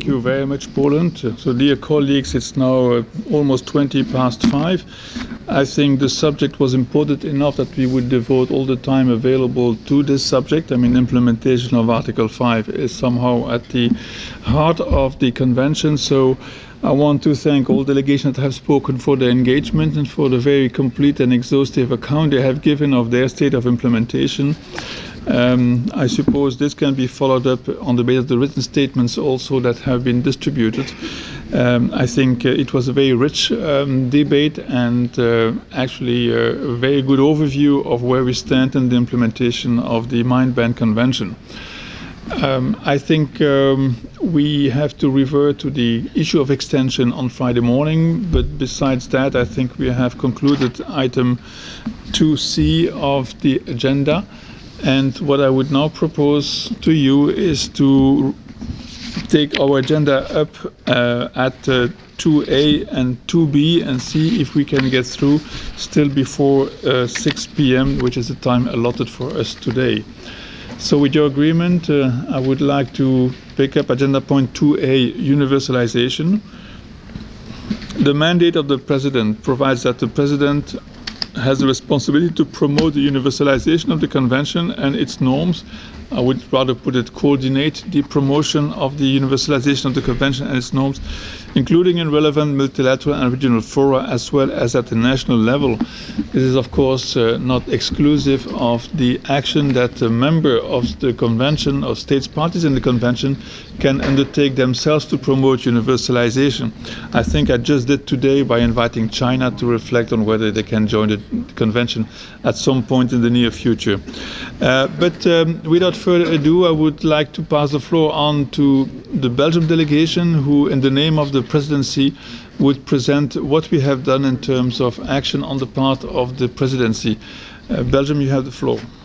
Thank you very much, Poland. So, dear colleagues, it's now almost 5:20. I think the subject was important enough that we would devote all the time available to this subject. I mean, implementation of Article 5 is somehow at the heart of the convention. So I want to thank all delegations that have spoken for their engagement and for the very complete and exhaustive account they have given of their state of implementation. I suppose this can be followed up on the basis of the written statements also that have been distributed. I think it was a very rich debate and actually a very good overview of where we stand in the implementation of the Mine Ban Convention. I think we have to revert to the issue of extension on Friday morning, but besides that, I think we have concluded item 2C of the agenda. And what I would now propose to you is to take our agenda up at 2A and 2B and see if we can get through still before 6 p.m., which is the time allotted for us today. So with your agreement, I would like to pick up agenda point 2A, universalization. The mandate of the President provides that the President has the responsibility to promote the universalization of the Convention and its norms. I would rather put it coordinate the promotion of the universalization of the Convention and its norms, including in relevant multilateral and regional fora as well as at the national level. This is of course not exclusive of the action that a member of the Convention or states parties in the Convention can undertake themselves to promote universalization. I think I just did today by inviting China to reflect on whether they can join the Convention at some point in the near future. But without further ado, I would like to pass the floor on to the Belgian delegation, who in the name of the presidency would present what we have done in terms of action on the part of the presidency. Belgium, you have the floor.